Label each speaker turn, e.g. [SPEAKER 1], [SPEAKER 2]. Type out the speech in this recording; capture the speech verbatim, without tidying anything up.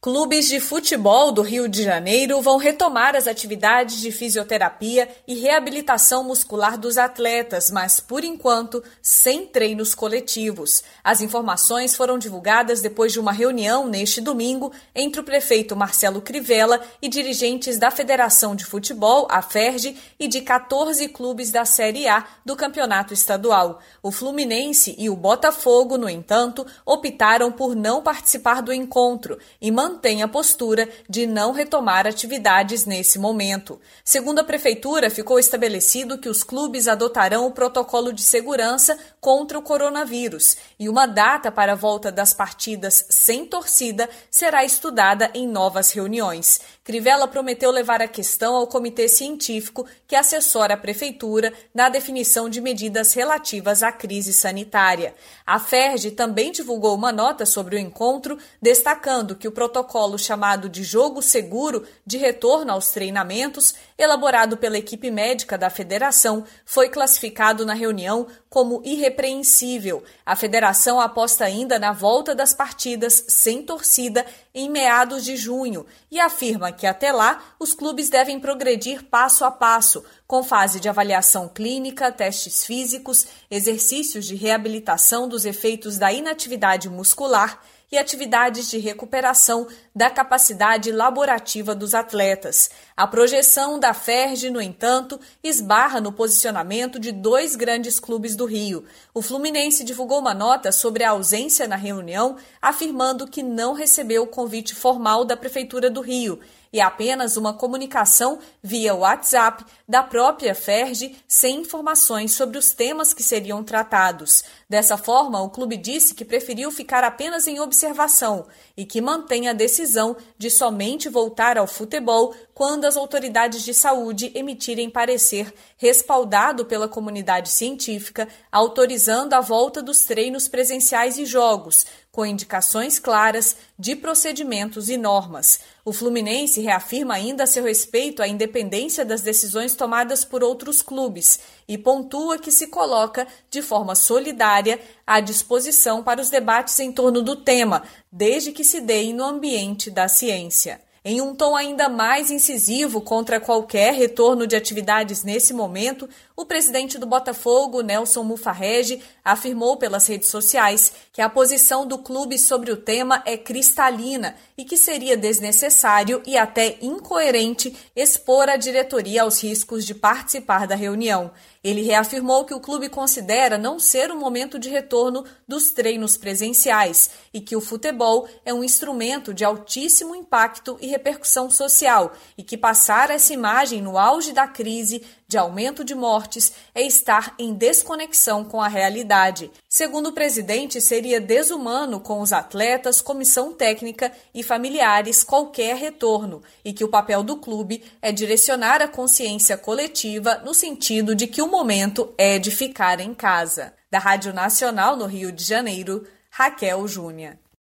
[SPEAKER 1] Clubes de futebol do Rio de Janeiro vão retomar as atividades de fisioterapia e reabilitação muscular dos atletas, mas, por enquanto, sem treinos coletivos. As informações foram divulgadas depois de uma reunião neste domingo entre o prefeito Marcelo Crivella e dirigentes da Federação de Futebol, a Ferge, e de quatorze clubes da Série A do Campeonato Estadual. O Fluminense e o Botafogo, no entanto, optaram por não participar do encontro e manter tem a postura de não retomar atividades nesse momento. Segundo a Prefeitura, ficou estabelecido que os clubes adotarão o protocolo de segurança contra o coronavírus e uma data para a volta das partidas sem torcida será estudada em novas reuniões. Crivella prometeu levar a questão ao comitê científico que assessora a Prefeitura na definição de medidas relativas à crise sanitária. A Ferge também divulgou uma nota sobre o encontro, destacando que o protocolo chamado de Jogo Seguro de retorno aos treinamentos, elaborado pela equipe médica da federação, foi classificado na reunião como irrepreensível. A federação aposta ainda na volta das partidas sem torcida em meados de junho e afirma que até lá os clubes devem progredir passo a passo, com fase de avaliação clínica, testes físicos, exercícios de reabilitação dos efeitos da inatividade muscular e atividades de recuperação da capacidade laborativa dos atletas. A projeção da Ferge, no entanto, esbarra no posicionamento de dois grandes clubes do Rio. O Fluminense divulgou uma nota sobre a ausência na reunião, afirmando que não recebeu o convite formal da Prefeitura do Rio e apenas uma comunicação via WhatsApp da própria Ferge sem informações sobre os temas que seriam tratados. Dessa forma, o clube disse que preferiu ficar apenas em observação e que mantém a decisão de somente voltar ao futebol quando as autoridades de saúde emitirem parecer respaldado pela comunidade científica, autorizando a volta dos treinos presenciais e jogos, com indicações claras de procedimentos e normas. O Fluminense reafirma ainda a seu respeito a independência das decisões tomadas por outros clubes e pontua que se coloca de forma solidária à disposição para os debates em torno do tema, desde que se deem no ambiente da ciência. Em um tom ainda mais incisivo contra qualquer retorno de atividades nesse momento, o presidente do Botafogo, Nelson Mufarrege, afirmou pelas redes sociais que a posição do clube sobre o tema é cristalina e que seria desnecessário e até incoerente expor a diretoria aos riscos de participar da reunião. Ele reafirmou que o clube considera não ser o momento de retorno dos treinos presenciais e que o futebol é um instrumento de altíssimo impacto e repercussão social e que passar essa imagem no auge da crise de aumento de mortes é estar em desconexão com a realidade. Segundo o presidente, seria desumano com os atletas, comissão técnica e familiares qualquer retorno e que o papel do clube é direcionar a consciência coletiva no sentido de que o momento é de ficar em casa. Da Rádio Nacional no Rio de Janeiro, Raquel Júnior.